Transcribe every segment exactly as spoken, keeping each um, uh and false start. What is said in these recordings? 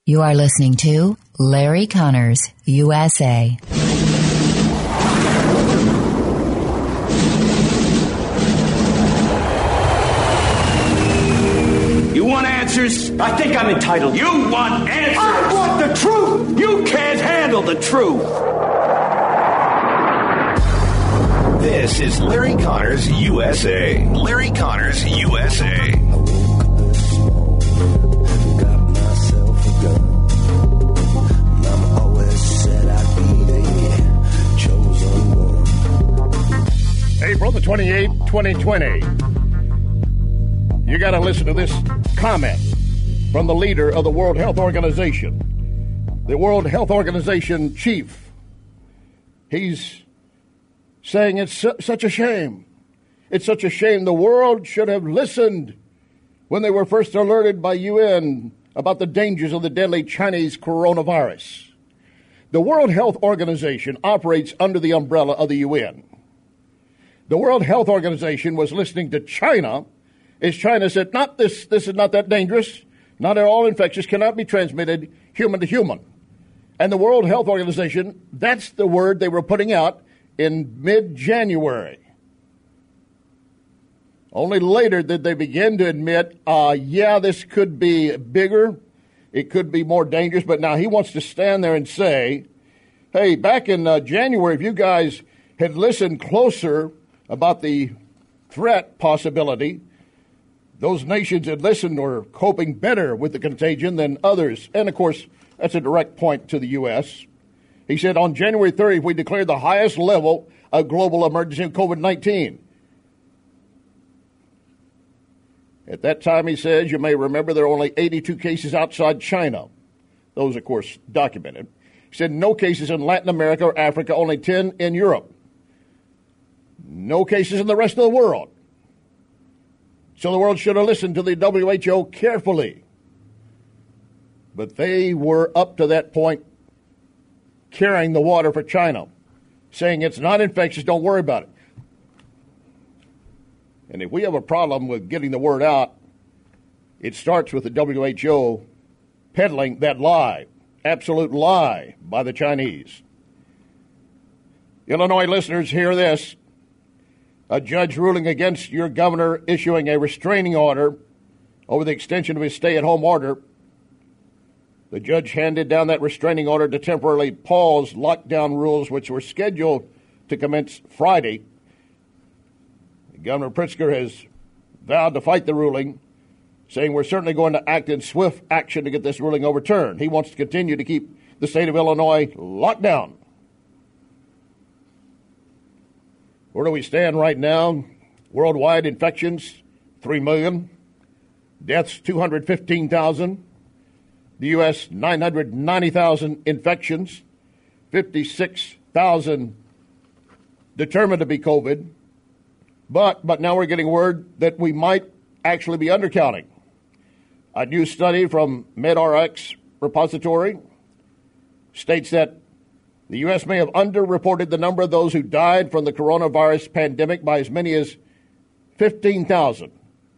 You are listening to Larry Connors, U S A. You want answers? I think I'm entitled. You want answers? I want the truth! You can't handle the truth! This is Larry Connors, U S A. Larry Connors, U S A. April the twenty-eighth, twenty twenty. You got to listen to this comment from the leader of the World Health Organization. The World Health Organization chief. He's saying it's su- such a shame. It's such a shame. The world should have listened when they were first alerted by U N about the dangers of the deadly Chinese coronavirus. The World Health Organization operates under the umbrella of the U N. The World Health Organization was listening to China as China said, not this, this is not that dangerous, not at all infectious, cannot be transmitted human to human. And the World Health Organization, that's the word they were putting out in mid-January. Only later did they begin to admit, uh, yeah, this could be bigger, it could be more dangerous, but now he wants to stand there and say, hey, back in uh, January, if you guys had listened closer about the threat possibility, those nations had listened were coping better with the contagion than others. And, of course, that's a direct point to the U S. He said, on January thirtieth, we declared the highest level of global emergency of COVID nineteen. At that time, he says, you may remember there are only eighty-two cases outside China. Those, of course, documented. He said, no cases in Latin America or Africa, only ten in Europe. No cases in the rest of the world. So the world should have listened to the W H O carefully. But they were up to that point carrying the water for China, saying it's not infectious, don't worry about it. And if we have a problem with getting the word out, it starts with the W H O peddling that lie, absolute lie by the Chinese. Illinois listeners, hear this. A judge ruling against your governor issuing a restraining order over the extension of his stay-at-home order. The judge handed down that restraining order to temporarily pause lockdown rules, which were scheduled to commence Friday. Governor Pritzker has vowed to fight the ruling, saying we're certainly going to act in swift action to get this ruling overturned. He wants to continue to keep the state of Illinois locked down. Where do we stand right now? Worldwide infections, three million. Deaths, two hundred fifteen thousand. The U S, nine hundred ninety thousand infections. fifty-six thousand determined to be COVID. But, but now we're getting word that we might actually be undercounting. A new study from MedRx repository states that the U S may have underreported the number of those who died from the coronavirus pandemic by as many as fifteen thousand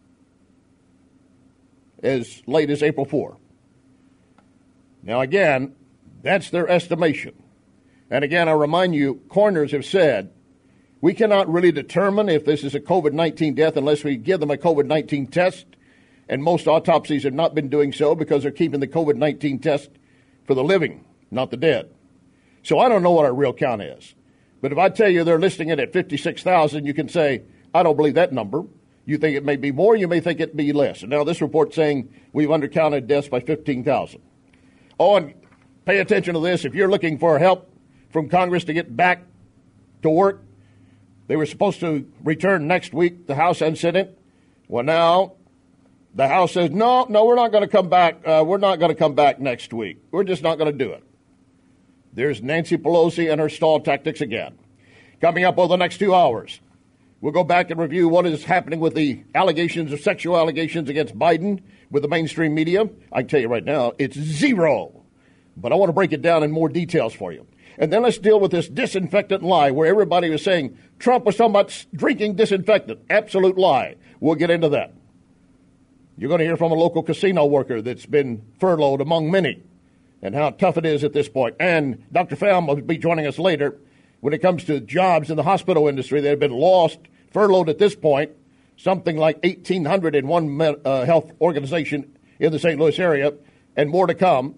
as late as April fourth. Now, again, that's their estimation. And again, I remind you, coroners have said we cannot really determine if this is a COVID nineteen death unless we give them a COVID nineteen test. And most autopsies have not been doing so because they're keeping the COVID nineteen test for the living, not the dead. So I don't know what our real count is. But if I tell you they're listing it at fifty-six thousand, you can say, I don't believe that number. You think it may be more, you may think it be less. And now this report's saying we've undercounted deaths by fifteen thousand. Oh, and pay attention to this. If you're looking for help from Congress to get back to work, they were supposed to return next week, the House and Senate. Well, now the House says, no, no, we're not going to come back. Uh, we're not going to come back next week. We're just not going to do it. There's Nancy Pelosi and her stall tactics again. Coming up over the next two hours, we'll go back and review what is happening with the allegations of sexual allegations against Biden with the mainstream media. I can tell you right now, it's zero. But I want to break it down in more details for you. And then let's deal with this disinfectant lie where everybody was saying Trump was talking about drinking disinfectant. Absolute lie. We'll get into that. You're going to hear from a local casino worker that's been furloughed among many. and how tough it is at this point. And Doctor Pham will be joining us later when it comes to jobs in the hospital industry that have been lost, furloughed at this point, something like eighteen hundred in one uh, health organization in the Saint Louis area, and more to come.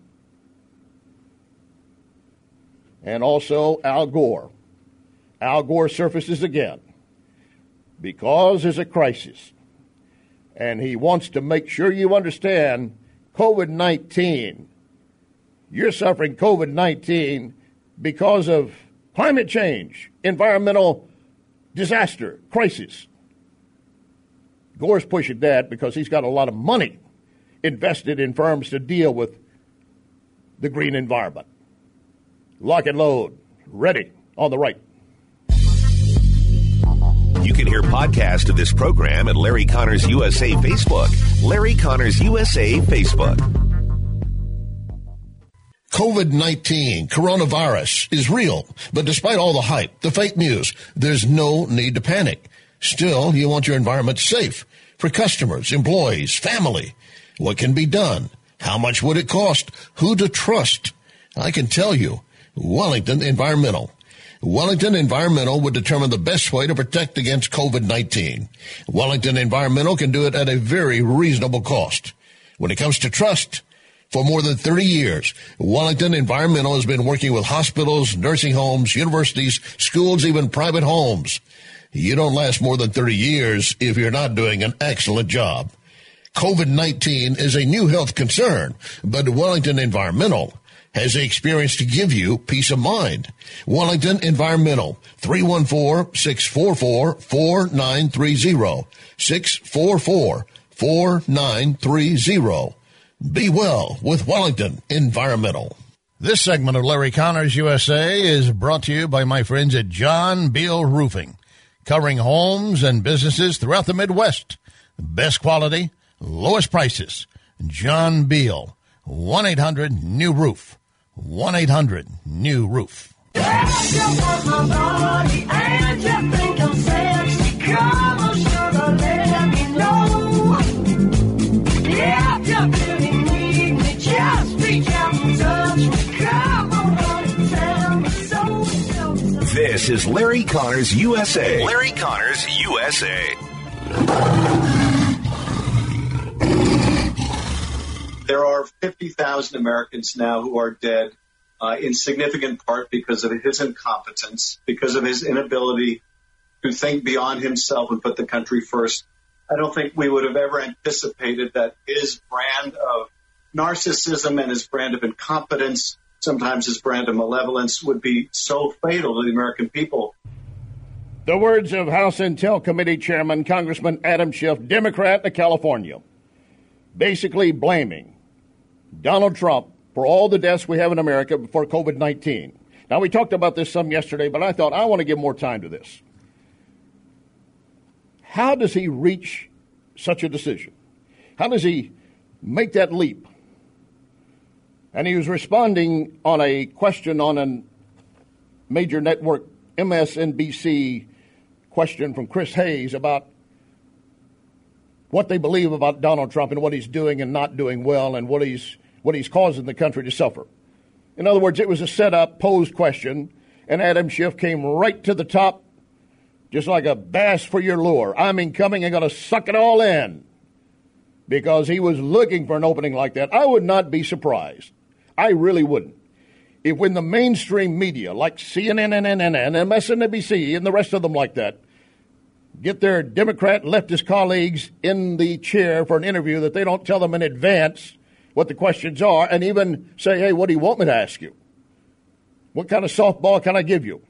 And also Al Gore. Al Gore surfaces again because there's a crisis. And he wants to make sure you understand COVID nineteen. You're suffering COVID nineteen because of climate change, environmental disaster, crisis. Gore's pushing that because he's got a lot of money invested in firms to deal with the green environment. Lock and load. Ready on the right. You can hear podcasts of this program at Larry Connors U S A Facebook. Larry Connors U S A Facebook. COVID nineteen, coronavirus, is real. But despite all the hype, the fake news, there's no need to panic. Still, you want your environment safe for customers, employees, family. What can be done? How much would it cost? Who to trust? I can tell you, Wellington Environmental. Wellington Environmental would determine the best way to protect against COVID nineteen. Wellington Environmental can do it at a very reasonable cost. When it comes to trust, for more than thirty years, Wellington Environmental has been working with hospitals, nursing homes, universities, schools, even private homes. You don't last more than thirty years if you're not doing an excellent job. COVID nineteen is a new health concern, but Wellington Environmental has the experience to give you peace of mind. Wellington Environmental, three one four, six four four, four nine three zero, six four four, four nine three zero. Be well with Wellington Environmental. This segment of Larry Connors U S A is brought to you by my friends at John Beal Roofing, covering homes and businesses throughout the Midwest. Best quality, lowest prices. John Beal, one eight hundred new roof. one eight hundred new roof. This is Larry Connors U S A. Larry Connors U S A. There are fifty thousand Americans now who are dead uh, in significant part because of his incompetence, because of his inability to think beyond himself and put the country first. I don't think we would have ever anticipated that his brand of narcissism and his brand of incompetence, sometimes his brand of malevolence, would be so fatal to the American people. The words of House Intel Committee Chairman Congressman Adam Schiff, Democrat of California, basically blaming Donald Trump for all the deaths we have in America for COVID nineteen. Now, we talked about this some yesterday, but I thought I want to give more time to this. How does he reach such a decision? How does he make that leap? And he was responding on a question on a major network, M S N B C question from Chris Hayes about what they believe about Donald Trump and what he's doing and not doing well and what he's what he's causing the country to suffer. In other words, it was a set-up, posed question, and Adam Schiff came right to the top, just like a bass for your lure. I'm incoming and going to suck it all in, because he was looking for an opening like that. I would not be surprised. I really wouldn't. If when the mainstream media, like C N N, M S N B C, and the rest of them like that, get their Democrat leftist colleagues in the chair for an interview, that they don't tell them in advance what the questions are and even say, hey, what do you want me to ask you? What kind of softball can I give you?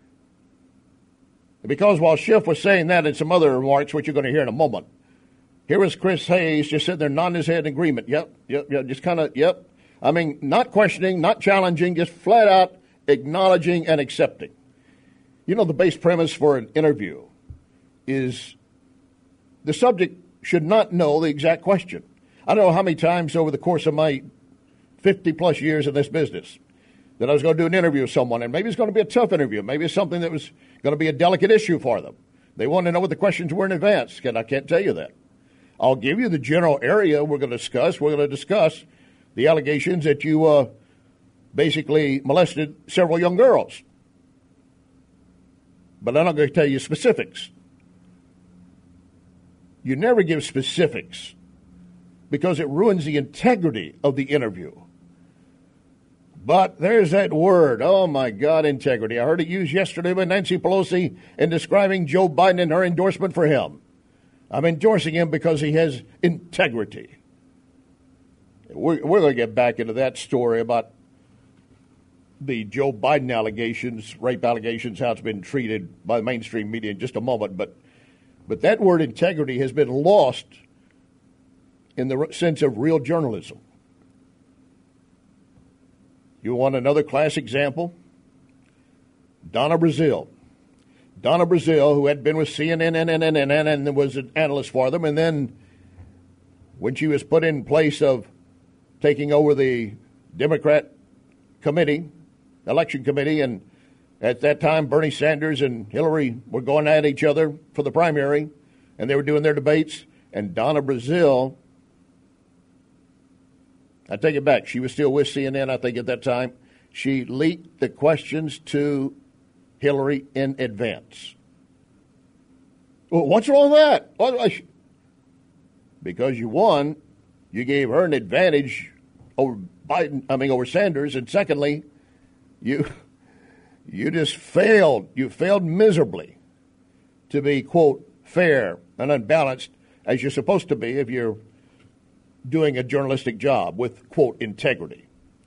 Because while Schiff was saying that and some other remarks, which you're going to hear in a moment, here was Chris Hayes just sitting there nodding his head in agreement. Yep, yep, yep, just kind of, yep. I mean, not questioning, not challenging, just flat out acknowledging and accepting. You know, the base premise for an interview is the subject should not know the exact question. I don't know how many times over the course of my fifty-plus years in this business that I was going to do an interview with someone, and maybe it's going to be a tough interview. Maybe it's something that was going to be a delicate issue for them. They want to know what the questions were in advance, and I can't tell you that. I'll give you the general area we're going to discuss. We're going to discuss the allegations that you uh, basically molested several young girls. But I'm not going to tell you specifics. You never give specifics because it ruins the integrity of the interview. But there's that word, oh my God, integrity. I heard it used yesterday by Nancy Pelosi in describing Joe Biden and her endorsement for him. I'm endorsing him because he has integrity. We're, we're going to get back into that story about the Joe Biden allegations, rape allegations, how it's been treated by the mainstream media in just a moment. But, but that word integrity has been lost in the sense of real journalism. You want another class example? Donna Brazile. Donna Brazile, who had been with C N N and, and, and, and, and was an analyst for them, and then when she was put in place of taking over the Democrat committee, election committee, and at that time Bernie Sanders and Hillary were going at each other for the primary, and they were doing their debates, and Donna Brazile, I take it back, she was still with C N N, I think, at that time. She leaked the questions to Hillary in advance. Well, what's wrong with that? Because you won, you gave her an advantage over Biden, I mean over Sanders, and secondly, you you just failed. You failed miserably to be, quote, fair and unbalanced as you're supposed to be if you're doing a journalistic job with, quote, integrity.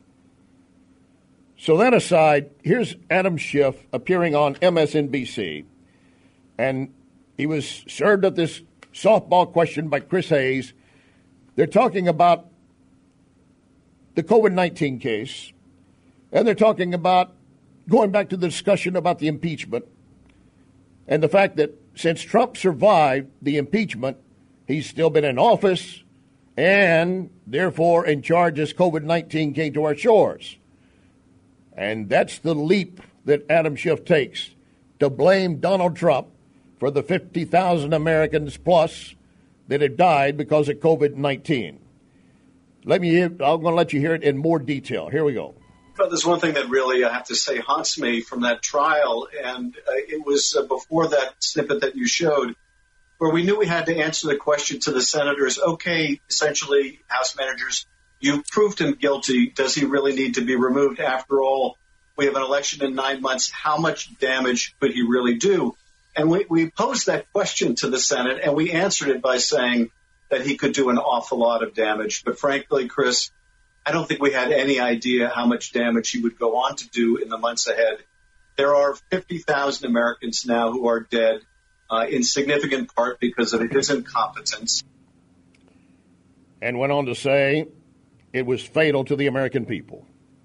So that aside, here's Adam Schiff appearing on M S N B C, and he was served up this softball question by Chris Hayes. They're talking about the COVID nineteen case, and they're talking about going back to the discussion about the impeachment and the fact that since Trump survived the impeachment, he's still been in office and therefore in charge as COVID nineteen came to our shores. And that's the leap that Adam Schiff takes to blame Donald Trump for the fifty thousand Americans plus that have died because of COVID nineteen. Let me hear, I'm going to let you hear it in more detail. Here we go. But there's one thing that really, I have to say, haunts me from that trial, and uh, it was uh, before that snippet that you showed, where we knew we had to answer the question to the senators, okay, essentially, House managers, you proved him guilty. Does he really need to be removed? After all, we have an election in nine months. How much damage could he really do? And we, we posed that question to the Senate, and we answered it by saying that he could do an awful lot of damage. But frankly, Chris, I don't think we had any idea how much damage he would go on to do in the months ahead. There are fifty thousand Americans now who are dead, uh, in significant part because of his incompetence. And went on to say it was fatal to the American people.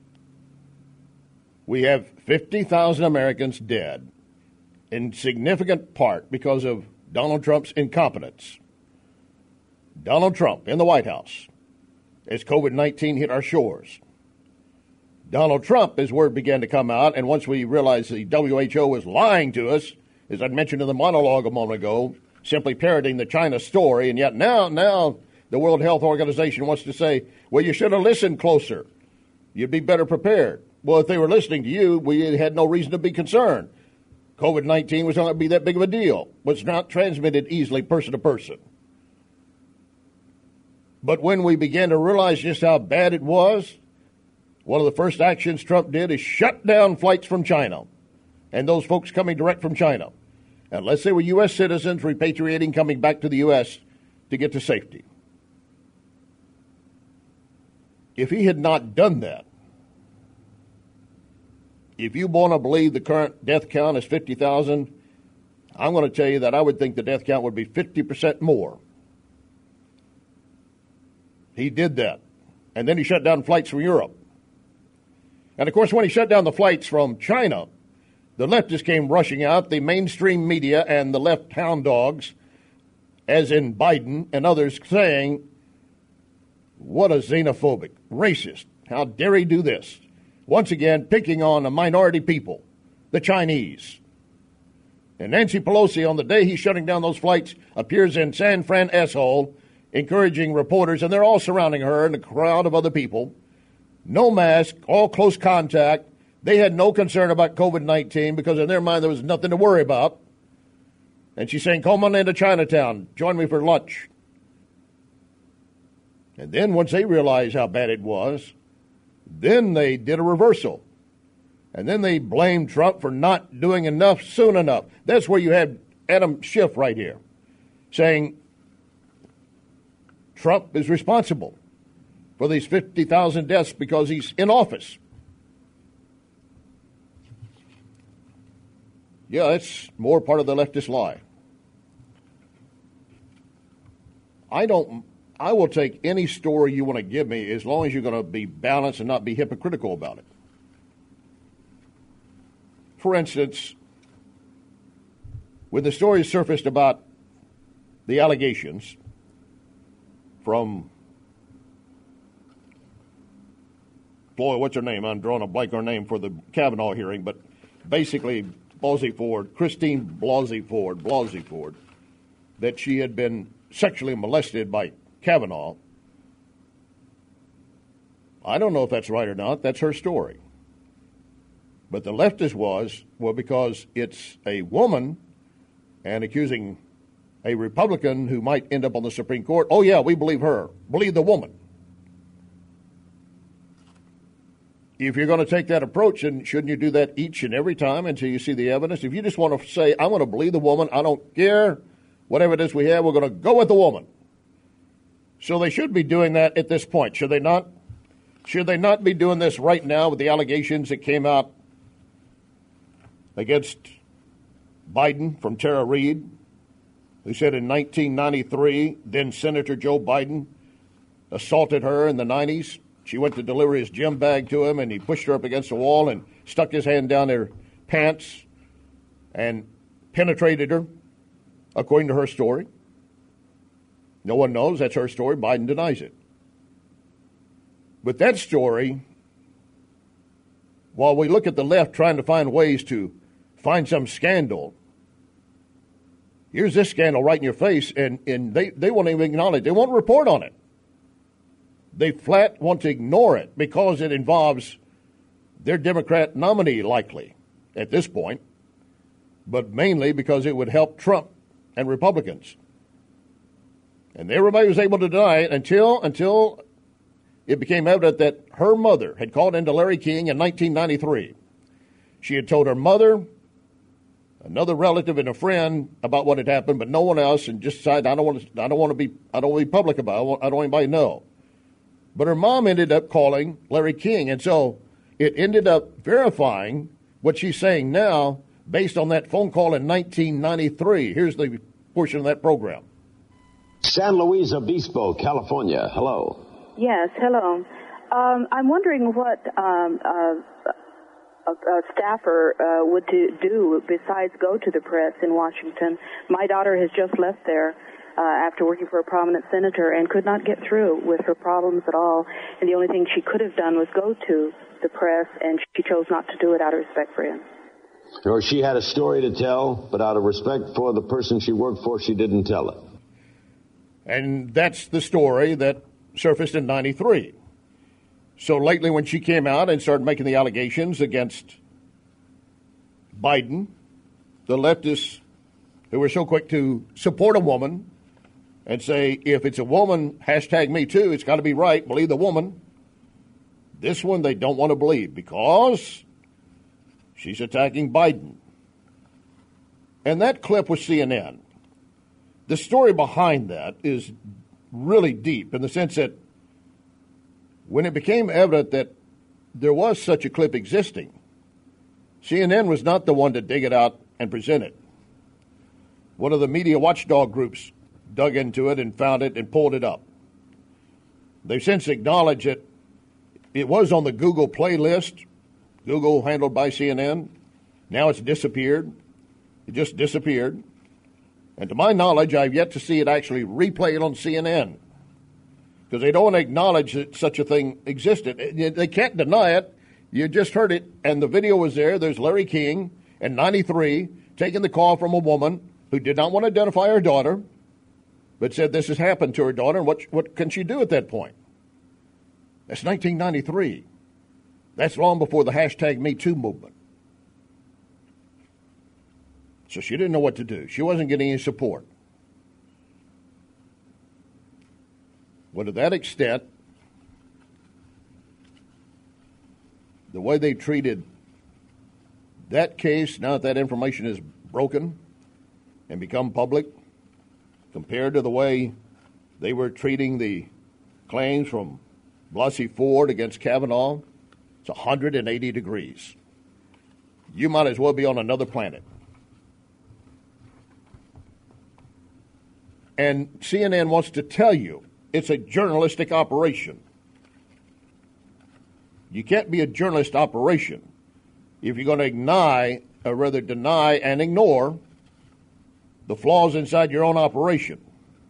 We have fifty thousand Americans dead, in significant part because of Donald Trump's incompetence. Donald Trump in the White House as COVID nineteen hit our shores. Donald Trump, as word began to come out, and once we realized the W H O was lying to us, as I mentioned in the monologue a moment ago, simply parroting the China story, and yet now, now the World Health Organization wants to say, well, you should have listened closer. You'd be better prepared. Well, if they were listening to you, we had no reason to be concerned. COVID nineteen was not going to be that big of a deal. Was not transmitted easily person to person. But when we began to realize just how bad it was, one of the first actions Trump did is shut down flights from China and those folks coming direct from China, unless they were U S citizens repatriating, coming back to the U S to get to safety. If he had not done that, if you want to believe the current death count is fifty thousand, I'm going to tell you that I would think the death count would be fifty percent more. He did that. And then he shut down flights from Europe. And, of course, when he shut down the flights from China, the leftists came rushing out, the mainstream media and the left hound dogs, as in Biden and others, saying, what a xenophobic, racist, how dare he do this? Once again, picking on a minority people, the Chinese. And Nancy Pelosi, on the day he's shutting down those flights, appears in San Fran S-hole, encouraging reporters, and they're all surrounding her and a crowd of other people, no mask, all close contact. They had no concern about COVID nineteen because in their mind there was nothing to worry about. And she's saying, come on into Chinatown, join me for lunch. And then once they realized how bad it was, then they did a reversal. And then they blamed Trump for not doing enough soon enough. That's where you had Adam Schiff right here saying Trump is responsible for these fifty thousand deaths because he's in office. Yeah, that's more part of the leftist lie. I don't, I will take any story you want to give me as long as you're going to be balanced and not be hypocritical about it. For instance, when the story surfaced about the allegations from Boy, what's her name? I'm drawing a blank on her name for the Kavanaugh hearing, but basically Blasey Ford, Christine Blasey Ford, Blasey Ford, that she had been sexually molested by Kavanaugh. I don't know if that's right or not. That's her story. But the leftist was, well, because it's a woman and accusing a Republican who might end up on the Supreme Court, oh, yeah, we believe her. Believe the woman. If you're going to take that approach, then shouldn't you do that each and every time until you see the evidence? If you just want to say, I'm going to believe the woman, I don't care, whatever it is we have, we're going to go with the woman. So they should be doing that at this point, should they not? Should they not be doing this right now with the allegations that came out against Biden from Tara Reid, who said in nineteen ninety-three, then Senator Joe Biden assaulted her in the nineties. She went to deliver his gym bag to him, and he pushed her up against the wall and stuck his hand down her pants and penetrated her, according to her story. No one knows. That's her story. Biden denies it. But that story, while we look at the left trying to find ways to find some scandal, here's this scandal right in your face, and, and they, they won't even acknowledge it. They won't report on it. They flat want to ignore it because it involves their Democrat nominee, likely, at this point, but mainly because it would help Trump and Republicans. And everybody was able to deny it until until it became evident that her mother had called into Larry King in nineteen ninety-three. She had told her mother, another relative, and a friend about what had happened, but no one else, and just decided, I don't want to. I don't want to be. I don't want to be public about it. I, want, I don't want anybody to know. But her mom ended up calling Larry King, and so it ended up verifying what she's saying now based on that phone call in nineteen ninety-three. Here's the portion of that program. San Luis Obispo, California. Hello. Yes, hello. Um, I'm wondering what um, uh, a, a staffer uh, would do, do besides go to the press in Washington. My daughter has just left there uh, after working for a prominent senator and could not get through with her problems at all. And the only thing she could have done was go to the press, and she chose not to do it out of respect for him. Or she had a story to tell, but out of respect for the person she worked for, she didn't tell it. And that's the story that surfaced in ninety-three. So lately when she came out and started making the allegations against Biden, the leftists who were so quick to support a woman and say, if it's a woman, hashtag me too, it's got to be right, believe the woman. This one they don't want to believe because she's attacking Biden. And that clip was C N N. The story behind that is really deep in the sense that when it became evident that there was such a clip existing, C N N was not the one to dig it out and present it. One of the media watchdog groups dug into it and found it and pulled it up. They've since acknowledged that it was on the Google playlist, Google handled by C N N. Now it's disappeared. It just disappeared. And to my knowledge, I've yet to see it actually replayed on C N N because they don't acknowledge that such a thing existed. They can't deny it. You just heard it, and the video was there. There's Larry King in ninety-three taking the call from a woman who did not want to identify her daughter, but said this has happened to her daughter, and what, what can she do at that point? That's nineteen ninety-three. That's long before the hashtag Me Too movement. So she didn't know what to do. She wasn't getting any support. Well, to that extent, the way they treated that case, now that that information is broken and become public, compared to the way they were treating the claims from Blasey Ford against Kavanaugh, it's one hundred eighty degrees. You might as well be on another planet. And C N N wants to tell you it's a journalistic operation. You can't be a journalist operation if you're going to deny, or rather deny and ignore the flaws inside your own operation.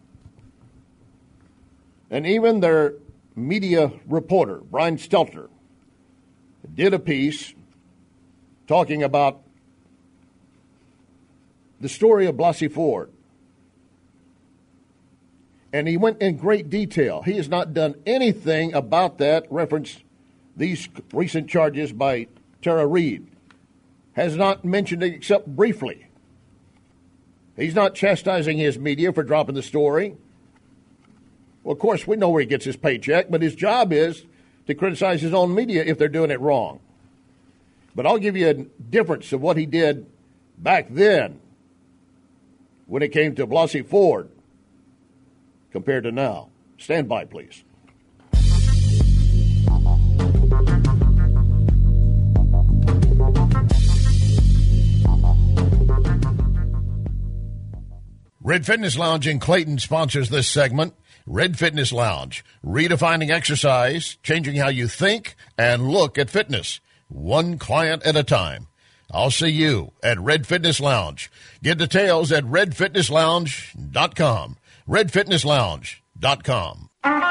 And even their media reporter, Brian Stelter, did a piece talking about the story of Blasey Ford. And he went in great detail. He has not done anything about that, referenced these recent charges by Tara Reid. Has not mentioned it except briefly. He's not chastising his media for dropping the story. Well, of course, we know where he gets his paycheck, but his job is to criticize his own media if they're doing it wrong. But I'll give you a difference of what he did back then when it came to Blasey Ford compared to now. Stand by, please. Red Fitness Lounge in Clayton sponsors this segment. Red Fitness Lounge, redefining exercise, changing how you think and look at fitness, one client at a time. I'll see you at Red Fitness Lounge. Get details at red fitness lounge dot com. red fitness lounge dot com.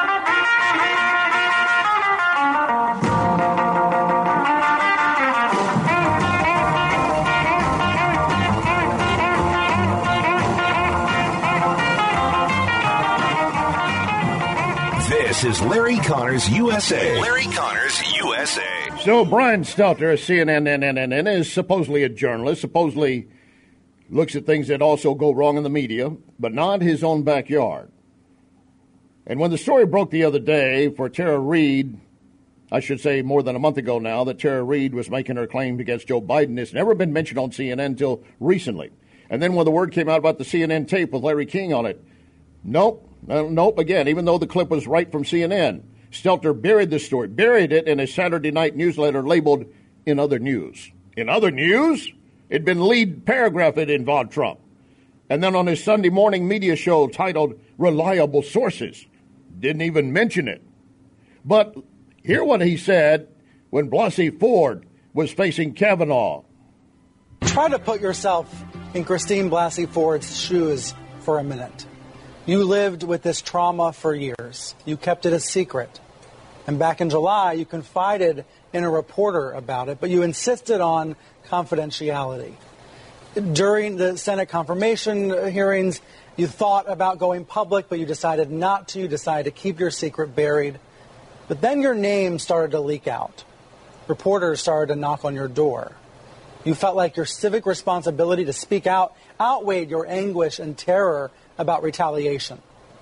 This is Larry Connors U S A. Larry Connors U S A. So Brian Stelter, C N N, is supposedly a journalist, supposedly looks at things that also go wrong in the media, but not his own backyard. And when the story broke the other day for Tara Reid, I should say more than a month ago now, that Tara Reid was making her claim against Joe Biden, it's never been mentioned on C N N until recently. And then when the word came out about the C N N tape with Larry King on it, nope, nope, again, even though the clip was right from C N N, Stelter buried this story, buried it in a Saturday night newsletter labeled In Other News. In other news? It'd been lead paragraph that involved Trump. And then on his Sunday morning media show titled Reliable Sources, didn't even mention it. But hear what he said when Blasey Ford was facing Kavanaugh. Try to put yourself in Christine Blasey Ford's shoes for a minute. You lived with this trauma for years. You kept it a secret. And back in July, you confided in a reporter about it, but you insisted on confidentiality. During the Senate confirmation hearings, you thought about going public, but you decided not to. You decided to keep your secret buried. But then your name started to leak out. Reporters started to knock on your door. You felt like your civic responsibility to speak out outweighed your anguish and terror about retaliation.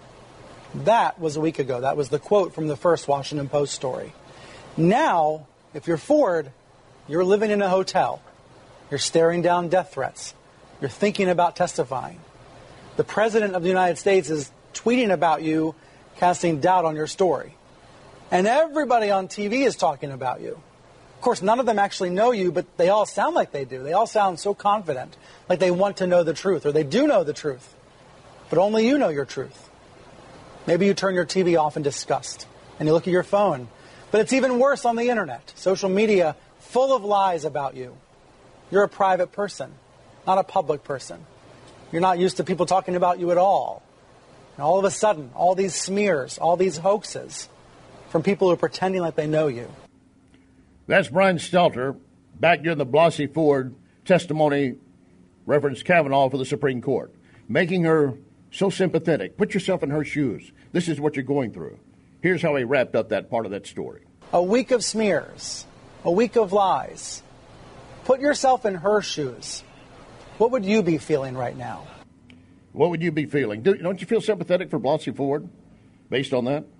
That was a week ago. That was the quote from the first Washington Post story. Now, if you're Ford, you're living in a hotel. You're staring down death threats. You're thinking about testifying. The President of the United States is tweeting about you, casting doubt on your story. And everybody on T V is talking about you. Of course, none of them actually know you, but they all sound like they do. They all sound so confident, like they want to know the truth, or they do know the truth. But only you know your truth. Maybe you turn your T V off in disgust, and you look at your phone. But it's even worse on the internet. Social media full of lies about you. You're a private person, not a public person. You're not used to people talking about you at all. And all of a sudden, all these smears, all these hoaxes from people who are pretending like they know you. That's Brian Stelter, back during the Blasey Ford testimony, referenced Kavanaugh for the Supreme Court, making her so sympathetic. Put yourself in her shoes. This is what you're going through. Here's how he wrapped up that part of that story. A week of smears, a week of lies. Put yourself in her shoes. What would you be feeling right now? What would you be feeling? Do, don't you feel sympathetic for Blasey Ford based on that?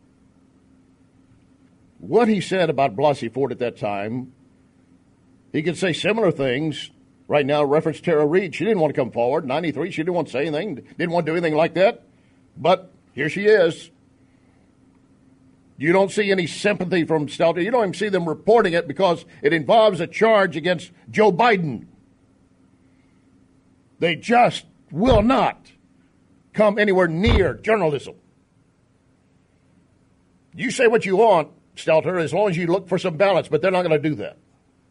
What he said about Blasey Ford at that time, he could say similar things right now, reference Tara Reid. She didn't want to come forward. ninety-three, she didn't want to say anything, didn't want to do anything like that. But here she is. You don't see any sympathy from Stelter. You don't even see them reporting it because it involves a charge against Joe Biden. They just will not come anywhere near journalism. You say what you want, Stelter, as long as you look for some balance, but they're not going to do that.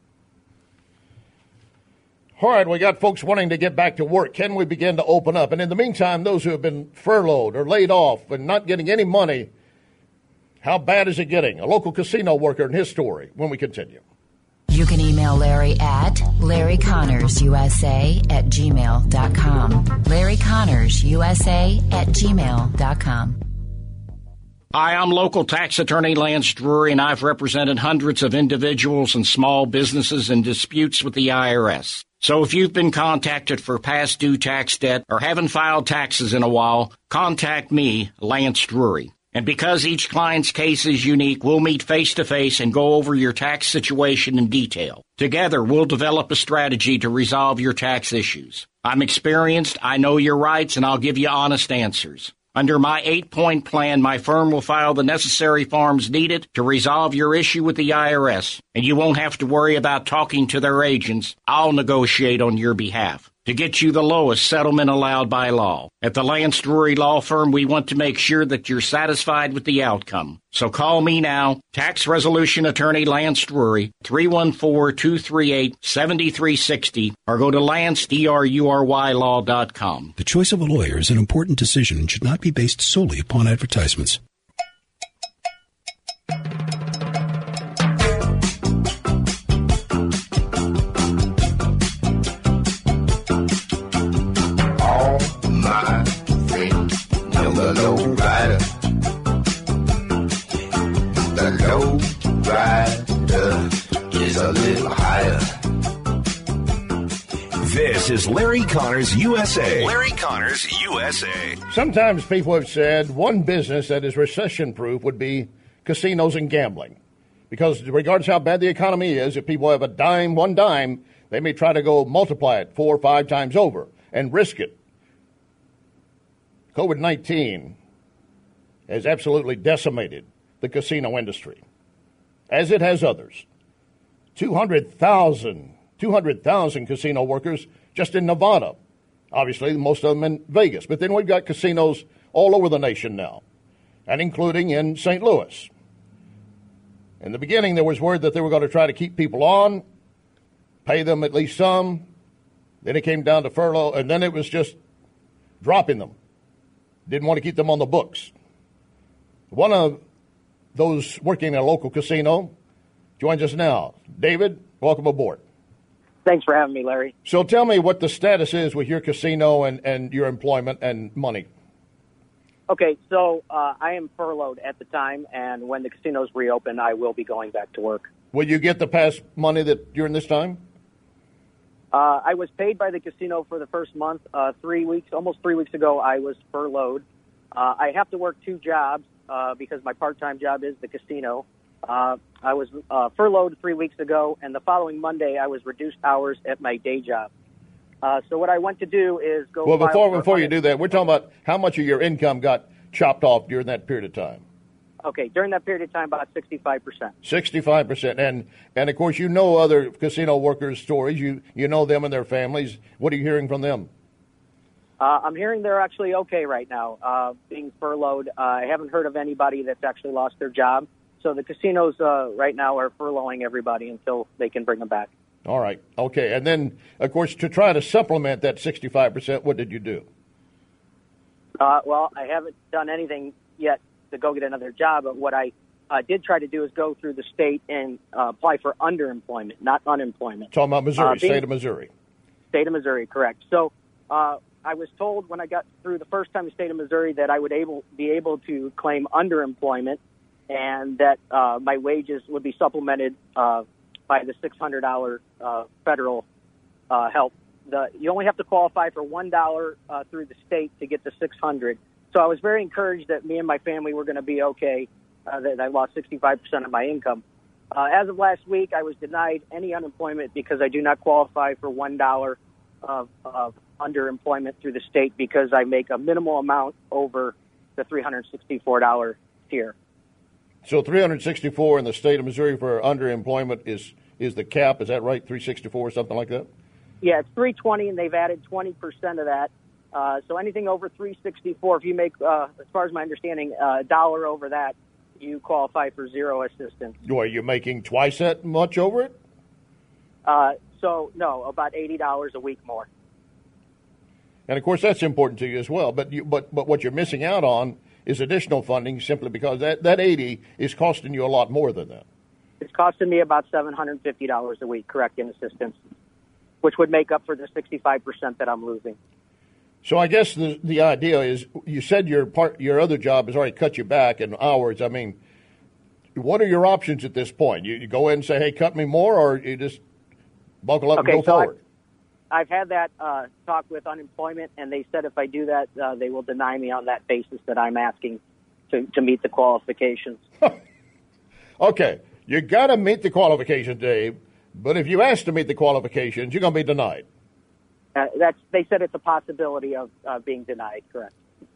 All right, we got folks wanting to get back to work. Can we begin to open up? And in the meantime, those who have been furloughed or laid off and not getting any money, how bad is it getting? A local casino worker and his story when we continue. You can email Larry at Larry Connors U S A at gmail dot com. Larry Connors U S A at gmail dot com. Hi, I'm local tax attorney Lance Drury, and I've represented hundreds of individuals and small businesses in disputes with the I R S. So if you've been contacted for past due tax debt or haven't filed taxes in a while, contact me, Lance Drury. And because each client's case is unique, we'll meet face-to-face and go over your tax situation in detail. Together, we'll develop a strategy to resolve your tax issues. I'm experienced, I know your rights, and I'll give you honest answers. Under my eight-point plan, my firm will file the necessary forms needed to resolve your issue with the I R S, and you won't have to worry about talking to their agents. I'll negotiate on your behalf to get you the lowest settlement allowed by law. At the Lance Drury Law Firm, we want to make sure that you're satisfied with the outcome. So call me now, Tax Resolution Attorney Lance Drury, three one four, two three eight, seven three six zero, or go to lance drury law dot com. The choice of a lawyer is an important decision and should not be based solely upon advertisements. The low rider, the low rider is a little higher. This is Larry Connors U S A. Larry Connors U S A. Sometimes people have said one business that is recession-proof would be casinos and gambling. Because regardless how bad the economy is, if people have a dime, one dime, they may try to go multiply it four or five times over and risk it. COVID nineteen has absolutely decimated the casino industry, as it has others. two hundred thousand, two hundred thousand casino workers just in Nevada. Obviously, most of them in Vegas. But then we've got casinos all over the nation now, and including in Saint Louis. In the beginning, there was word that they were going to try to keep people on, pay them at least some. Then it came down to furlough, and then it was just dropping them. Didn't want to keep them on the books. One of those working in a local casino joins us now. David, welcome aboard. Thanks for having me, Larry. So tell me what the status is with your casino and, and your employment and money. Okay, so uh, I am furloughed at the time, and when the casinos reopen, I will be going back to work. Will you get the past money that during this time? Uh, I was paid by the casino for the first month. Uh, three weeks, almost three weeks ago, I was furloughed. Uh, I have to work two jobs uh, because my part-time job is the casino. Uh, I was uh, furloughed three weeks ago, and the following Monday, I was reduced hours at my day job. Uh, so what I went to do is go. Well, before before you do that, we're talking about how much of your income got chopped off during that period of time. Okay, during that period of time, about sixty-five percent. sixty-five percent. And, and of course, you know other casino workers' stories. You you know them and their families. What are you hearing from them? Uh, I'm hearing they're actually okay right now, uh, being furloughed. Uh, I haven't heard of anybody that's actually lost their job. So the casinos uh, right now are furloughing everybody until they can bring them back. All right. Okay. And then, of course, to try to supplement that sixty-five percent, what did you do? Uh, well, I haven't done anything yet to go get another job, but what I uh, did try to do is go through the state and uh, apply for underemployment, not unemployment. Talking about Missouri, uh, being, state of Missouri. State of Missouri, correct. So uh, I was told when I got through the first time in the state of Missouri that I would able be able to claim underemployment and that uh, my wages would be supplemented uh, by the six hundred dollars uh, federal uh, help. The, you only have to qualify for one dollar uh, through the state to get the six hundred dollars. So I was very encouraged that me and my family were going to be okay, uh, that I lost sixty-five percent of my income. Uh, as of last week, I was denied any unemployment because I do not qualify for one dollar of, of underemployment through the state because I make a minimal amount over the three hundred sixty-four dollars tier. So three hundred sixty-four in the state of Missouri for underemployment is, is the cap. Is that right? three sixty-four or something like that? Yeah, it's three twenty, and they've added twenty percent of that. Uh, so anything over three sixty-four, if you make, uh, as far as my understanding, a uh, dollar over that, you qualify for zero assistance. Are you making twice that much over it? Uh, so, no, about eighty dollars a week more. And, of course, that's important to you as well. But you, but but what you're missing out on is additional funding simply because that, that eighty is costing you a lot more than that. It's costing me about seven hundred fifty dollars a week, correct, in assistance, which would make up for the sixty-five percent that I'm losing. So I guess the the idea is, you said your part, your other job has already cut you back in hours. I mean, what are your options at this point? You, you go in and say, hey, cut me more, or you just buckle up okay, and go so forward? I've, I've had that uh, talk with unemployment, and they said if I do that, uh, they will deny me on that basis that I'm asking to, to meet the qualifications. Okay, you got to meet the qualifications, Dave, but if you ask to meet the qualifications, you're going to be denied. Uh, that's they said it's a possibility of uh, being denied, correct.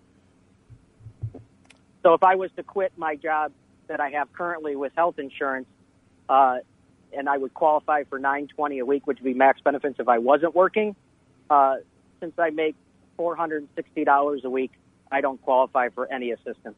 So if I was to quit my job that I have currently with health insurance, uh, and I would qualify for nine twenty a week, which would be max benefits if I wasn't working, uh, since I make four hundred sixty dollars a week, I don't qualify for any assistance.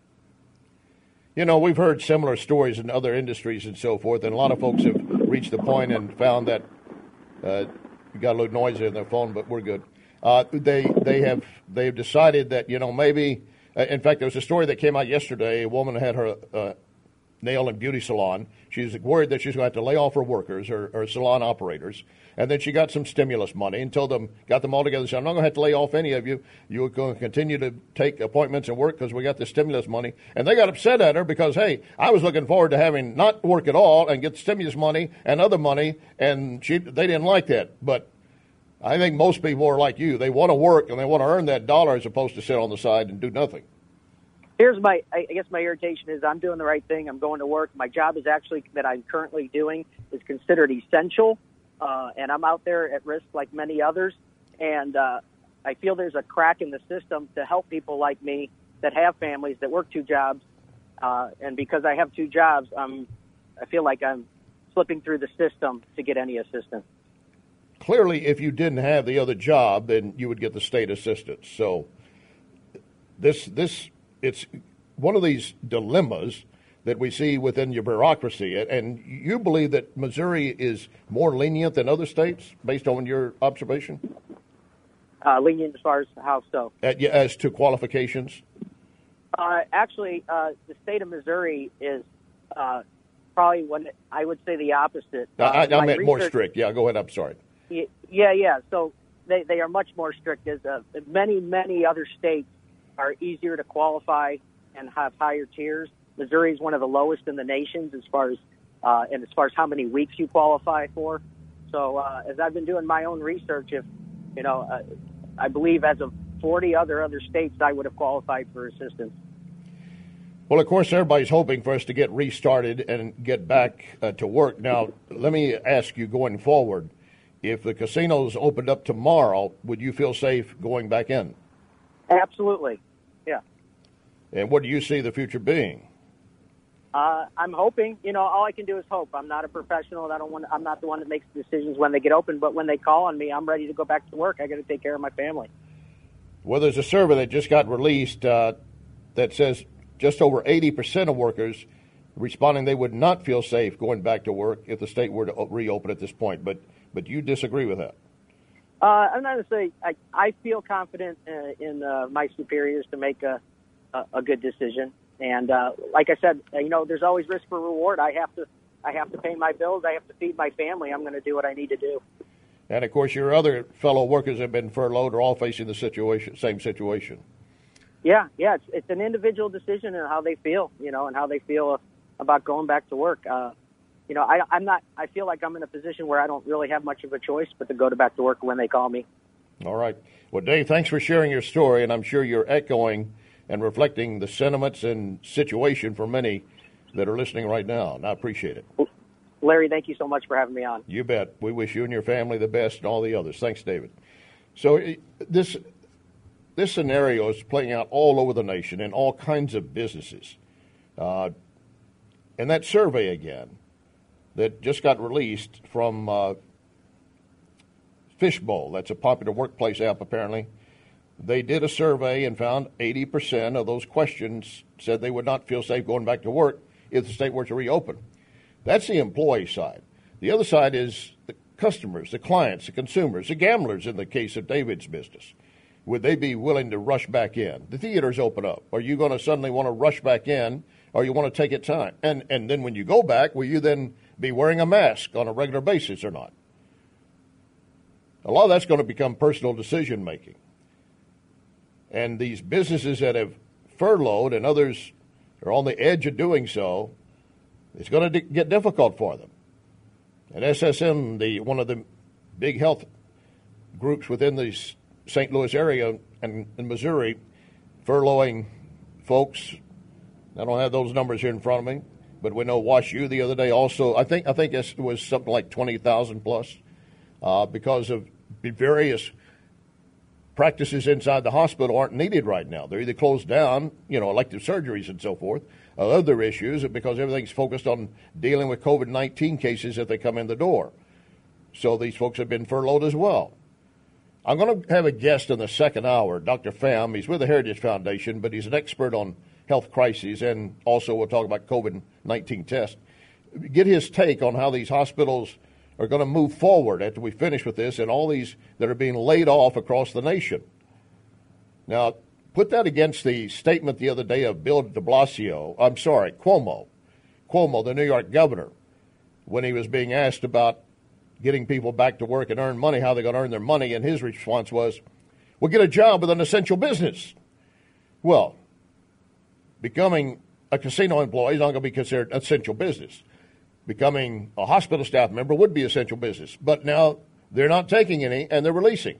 You know, we've heard similar stories in other industries and so forth, and a lot of folks have reached the point and found that uh, you got a little noise in their phone, but we're good. Uh, they they have they have decided that, you know, maybe. Uh, in fact, there was a story that came out yesterday. A woman had her uh, nail and beauty salon. She's worried that she's going to have to lay off her workers or, or salon operators. And then she got some stimulus money and told them, got them all together and said, I'm not going to have to lay off any of you. You're going to continue to take appointments and work because we got the stimulus money. And they got upset at her because, hey, I was looking forward to having not work at all and get stimulus money and other money, and she they didn't like that. But I think most people are like you. They want to work and they want to earn that dollar as opposed to sit on the side and do nothing. Here's my, I guess my irritation is I'm doing the right thing. I'm going to work. My job is actually, that I'm currently doing, is considered essential. Uh, and I'm out there at risk like many others. And uh, I feel there's a crack in the system to help people like me that have families that work two jobs. Uh, and because I have two jobs, I'm, I feel like I'm slipping through the system to get any assistance. Clearly, if you didn't have the other job, then you would get the state assistance. So this, this, it's one of these dilemmas that we see within your bureaucracy. And you believe that Missouri is more lenient than other states, based on your observation? Uh, lenient as far as how so? At, as to qualifications? Uh, actually, uh, the state of Missouri is uh, probably, one, I would say, the opposite. Uh, I, I meant research, more strict. Yeah, go ahead. I'm sorry. Yeah, yeah. So they, they are much more strict. As uh, many, many other states are easier to qualify and have higher tiers. Missouri is one of the lowest in the nation as far as uh, and as far as how many weeks you qualify for. So uh, as I've been doing my own research, if you know, uh, I believe as of forty other other states, I would have qualified for assistance. Well, of course, everybody's hoping for us to get restarted and get back uh, to work. Now, let me ask you, going forward, if the casinos opened up tomorrow, would you feel safe going back in? Absolutely, yeah. And what do you see the future being? Uh, I'm hoping. You know, all I can do is hope. I'm not a professional. I don't want. I'm not the one that makes decisions when they get open. But when they call on me, I'm ready to go back to work. I got to take care of my family. Well, there's a survey that just got released uh, that says just over eighty percent of workers responding they would not feel safe going back to work if the state were to reopen at this point. But but you disagree with that? Uh, I'm not going to say I, I feel confident uh, in uh, my superiors to make a, a, a good decision. And uh, like I said, you know, there's always risk for reward. I have to I have to pay my bills. I have to feed my family. I'm going to do what I need to do. And, of course, your other fellow workers have been furloughed are all facing the situation, same situation. Yeah, yeah. It's, it's an individual decision and how they feel, you know, and how they feel about going back to work. Uh, you know, I, I'm not, I feel like I'm in a position where I don't really have much of a choice but to go to back to work when they call me. All right. Well, Dave, thanks for sharing your story, and I'm sure you're echoing and reflecting the sentiments and situation for many that are listening right now, and I appreciate it. Larry, thank you so much for having me on. You bet. We wish you and your family the best and all the others. Thanks, David. So this this scenario is playing out all over the nation in all kinds of businesses. Uh, and that survey again that just got released from uh, Fishbowl, that's a popular workplace app apparently, they did a survey and found eighty percent of those questions said they would not feel safe going back to work if the state were to reopen. That's the employee side. The other side is the customers, the clients, the consumers, the gamblers in the case of David's business. Would they be willing to rush back in? The theaters open up. Are you going to suddenly want to rush back in, or you want to take it time? And and then when you go back, will you then be wearing a mask on a regular basis or not? A lot of that's going to become personal decision making. And these businesses that have furloughed and others are on the edge of doing so, it's going to get difficult for them. And S S M, the one of the big health groups within the Saint Louis area and in Missouri, furloughing folks. I don't have those numbers here in front of me, but we know WashU the other day also. I think I think it was something like twenty thousand plus uh, because of various practices inside the hospital aren't needed right now. They're either closed down, you know, elective surgeries and so forth, or other issues, because everything's focused on dealing with COVID nineteen cases if they come in the door. So these folks have been furloughed as well. I'm going to have a guest in the second hour, Doctor Pham. He's with the Heritage Foundation, but he's an expert on health crises, and also we'll talk about COVID nineteen tests. Get his take on how these hospitals are going to move forward after we finish with this, and all these that are being laid off across the nation. Now, put that against the statement the other day of Bill de Blasio, I'm sorry, Cuomo, Cuomo, the New York governor, when he was being asked about getting people back to work and earn money, how they're going to earn their money, and his response was, well, get a job with an essential business. Well, becoming a casino employee is not going to be considered essential business. Becoming a hospital staff member would be essential business. But now they're not taking any, and they're releasing.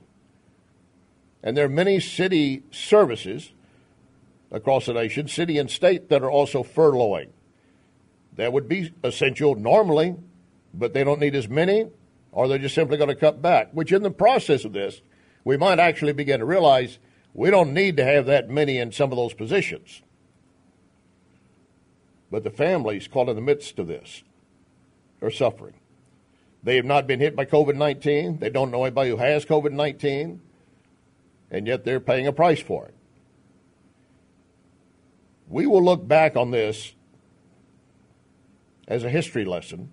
And there are many city services across the nation, city and state, that are also furloughing. That would be essential normally, but they don't need as many, or they're just simply going to cut back, which in the process of this, we might actually begin to realize we don't need to have that many in some of those positions. But the families caught in the midst of this are suffering. They have not been hit by COVID nineteen. They don't know anybody who has COVID nineteen, and yet they're paying a price for it. We will look back on this as a history lesson,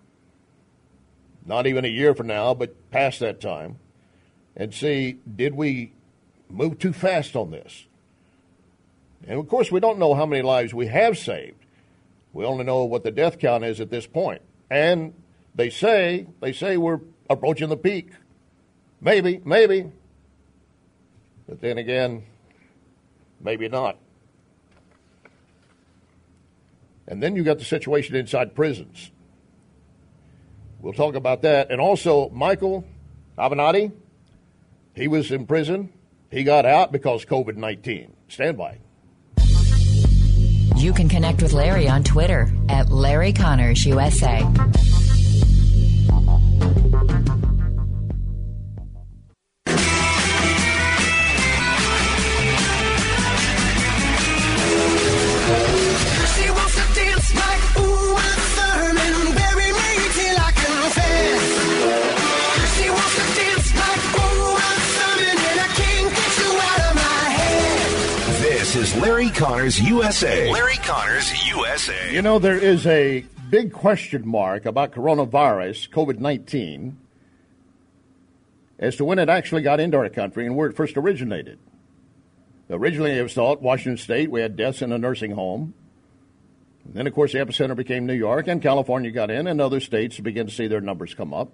not even a year from now, but past that time, and see, did we move too fast on this? And, of course, we don't know how many lives we have saved. We only know what the death count is at this point. And they say, they say we're approaching the peak. Maybe, maybe. But then again, maybe not. And then you got the situation inside prisons. We'll talk about that. And also, Michael Avenatti, he was in prison. He got out because COVID nineteen. Stand by. You can connect with Larry on Twitter at Larry Connors U S A. Is Larry Connors U S A. Larry Connors U S A. You know, there is a big question mark about coronavirus, COVID nineteen, as to when it actually got into our country and where it first originated. Originally, it was thought Washington State, we had deaths in a nursing home. And then, of course, the epicenter became New York, and California got in, and other states began to see their numbers come up.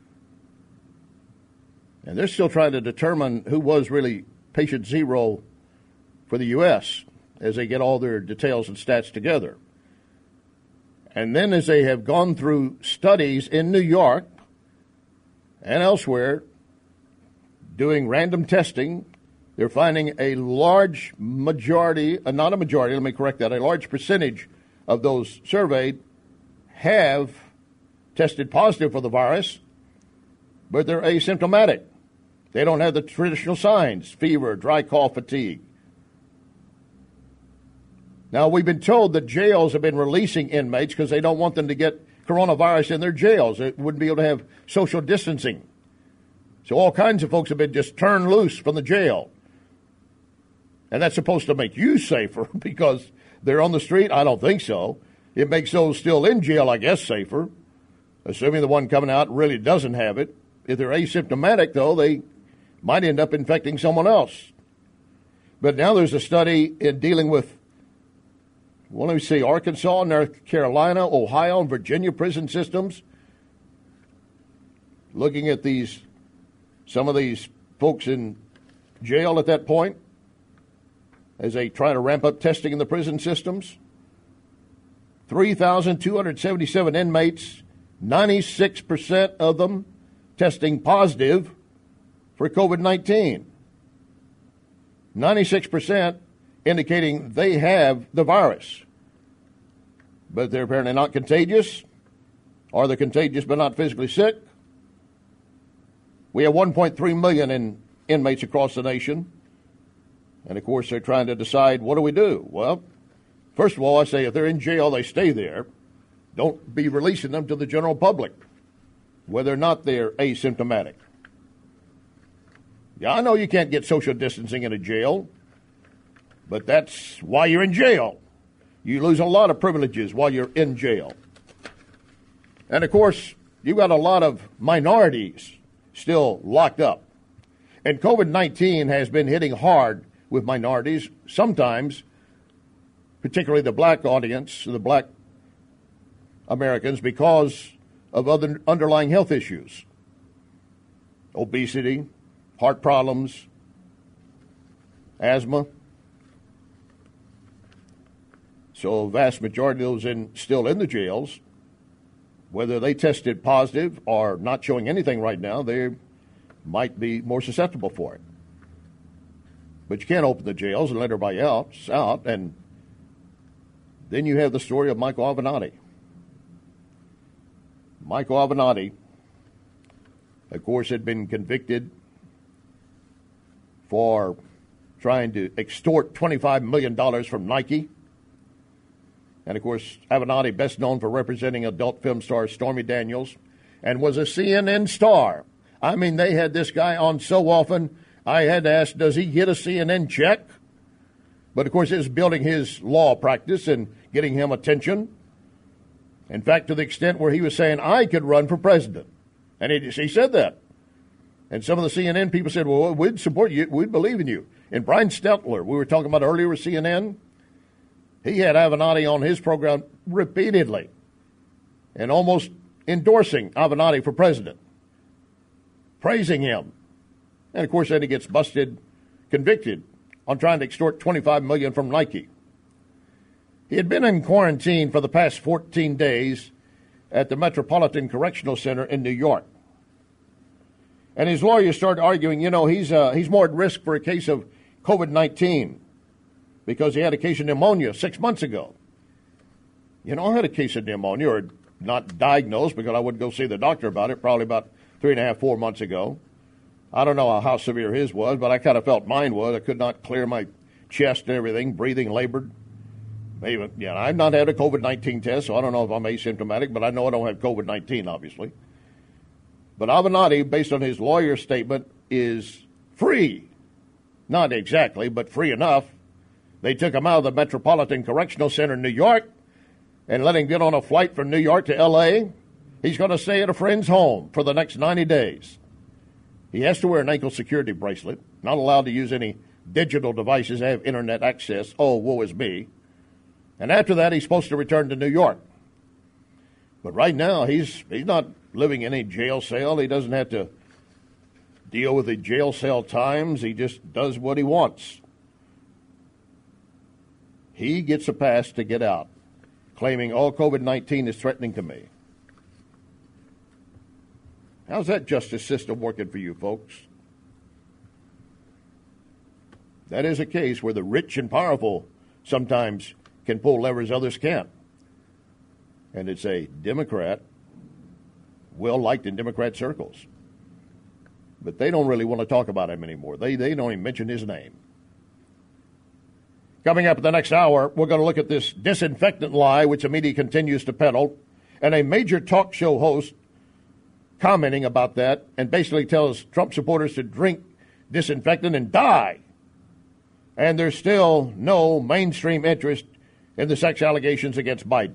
And they're still trying to determine who was really patient zero for the U S as they get all their details and stats together. And then as they have gone through studies in New York and elsewhere, doing random testing, they're finding a large majority, uh, not a majority, let me correct that, a large percentage of those surveyed have tested positive for the virus, but they're asymptomatic. They don't have the traditional signs, fever, dry cough, fatigue. Now, we've been told that jails have been releasing inmates because they don't want them to get coronavirus in their jails. They wouldn't be able to have social distancing. So all kinds of folks have been just turned loose from the jail. And that's supposed to make you safer because they're on the street? I don't think so. It makes those still in jail, I guess, safer, assuming the one coming out really doesn't have it. If they're asymptomatic, though, they might end up infecting someone else. But now there's a study in dealing with, well, let me see, Arkansas, North Carolina, Ohio, and Virginia prison systems, looking at these, some of these folks in jail at that point as they try to ramp up testing in the prison systems. three thousand two hundred seventy-seven inmates, ninety-six percent of them testing positive for COVID nineteen. ninety-six percent indicating they have the virus. But they're apparently not contagious, or they're contagious but not physically sick. We have one point three million in inmates across the nation. And, of course, they're trying to decide, what do we do? Well, first of all, I say if they're in jail, they stay there. Don't be releasing them to the general public, whether or not they're asymptomatic. Yeah, I know you can't get social distancing in a jail, but that's why you're in jail. You lose a lot of privileges while you're in jail. And, of course, you've got a lot of minorities still locked up. And COVID nineteen has been hitting hard with minorities, sometimes, particularly the black audience, the black Americans, because of other underlying health issues. Obesity, heart problems, asthma. So a vast majority of those in, still in the jails, whether they tested positive or not showing anything right now, they might be more susceptible for it. But you can't open the jails and let everybody else out. And then you have the story of Michael Avenatti. Michael Avenatti, of course, had been convicted for trying to extort twenty-five million dollars from Nike. And, of course, Avenatti, best known for representing adult film star Stormy Daniels, and was a C N N star. I mean, they had this guy on so often, I had to ask, does he get a C N N check? But, of course, it was building his law practice and getting him attention. In fact, to the extent where he was saying, I could run for president. And he, he said that. And some of the C N N people said, well, we'd support you. We'd believe in you. And Brian Stelter, we were talking about earlier with C N N, he had Avenatti on his program repeatedly and almost endorsing Avenatti for president, praising him. And, of course, then he gets busted, convicted on trying to extort twenty-five million dollars from Nike. He had been in quarantine for the past fourteen days at the Metropolitan Correctional Center in New York. And his lawyers started arguing, you know, he's uh, he's more at risk for a case of COVID nineteen because he had a case of pneumonia six months ago. You know, I had a case of pneumonia, or not diagnosed because I wouldn't go see the doctor about it, probably about three and a half, four months ago. I don't know how severe his was, but I kind of felt mine was. I could not clear my chest and everything, breathing labored. Maybe, yeah, I've not had a COVID nineteen test, so I don't know if I'm asymptomatic, but I know I don't have COVID nineteen, obviously. But Avenatti, based on his lawyer's statement, is free. Not exactly, but free enough. They took him out of the Metropolitan Correctional Center in New York and let him get on a flight from New York to L A. He's going to stay at a friend's home for the next ninety days. He has to wear an ankle security bracelet, not allowed to use any digital devices that have internet access. Oh, woe is me. And after that, he's supposed to return to New York. But right now, he's he's not living in a jail cell. He doesn't have to deal with the jail cell times. He just does what he wants. He gets a pass to get out. claiming all COVID nineteen is threatening to me. How's that justice system working for you, folks? That is a case where the rich and powerful sometimes can pull levers others can't. And it's a Democrat, well liked in Democrat circles. But they don't really want to talk about him anymore. They, they don't even mention his name. Coming up in the next hour, we're going to look at this disinfectant lie, which the media continues to peddle, and a major talk show host commenting about that and basically tells Trump supporters to drink disinfectant and die. And there's still no mainstream interest in the sex allegations against Biden.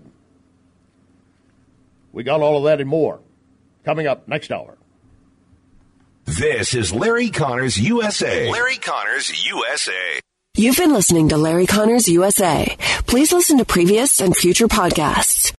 We got all of that and more coming up next hour. This is Larry Connors U S A. Larry Connors U S A. You've been listening to Larry Connors U S A. Please listen to previous and future podcasts